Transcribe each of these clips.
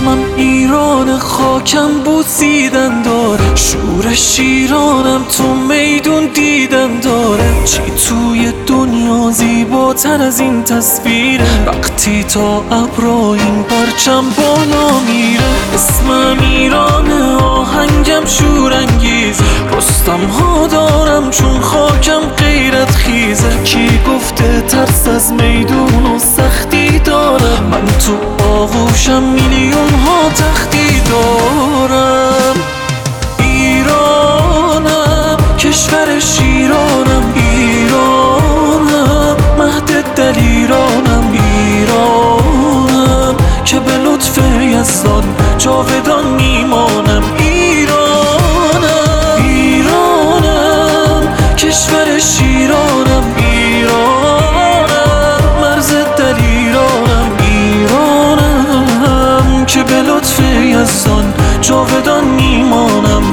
اسمم ایران، خاکم بوسیدن داره، شور شیرانم تو میدون دیدن داره. چی توی دنیا زیباتر از این تصویره؟ وقتی تا ابرا این پرچم بالا میره. اسمم ایرانه، آهنگم شورانگیز، رستم ها دارم چون خاکم غیرت خیزه. کی گفته ترس از میدون و سختی دارم؟ من تو آغوشم میلیون ها تختی دارم. ایرانم، کشور شیرانم، ایرانم، مهد دلیرانم، ایرانم که به لطف یزدان جاودان میمانم. ایرانم، ایرانم، کشور شیرانم، ایرانم، مرز دلیرانم، ایرانم که به لطف یزدان جاودان میمانم.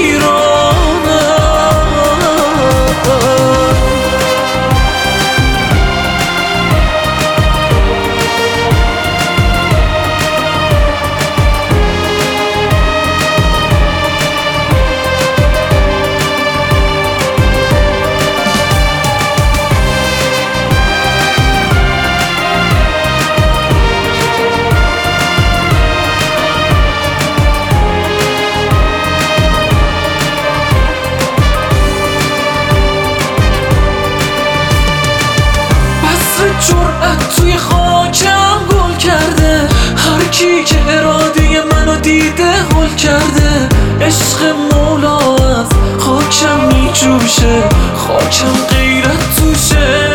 جرأت توی خاکم گل کرده، هر کی که اراده منو دیده هل کرده. عشق مولا از خاکم میجوشه، خاکم غیرت توشه.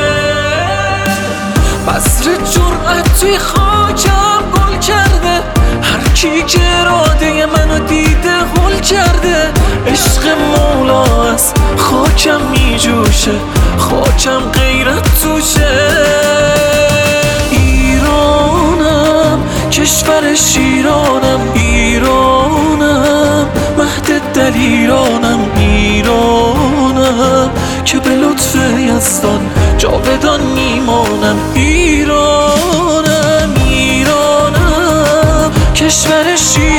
بذر جرأت توی خاکم گل کرده، هر کی که اراده منو دیده هل کرده. عشق مولا از خاکم میجوشه، خاکم غیرت توشه. ایرانم، کشور شیرانم، ایرانم، مهد دلیرانم، ایرانم که به لطف یزدان جاودان میمانم. ایرانم، ایرانم، کشور شیرانم.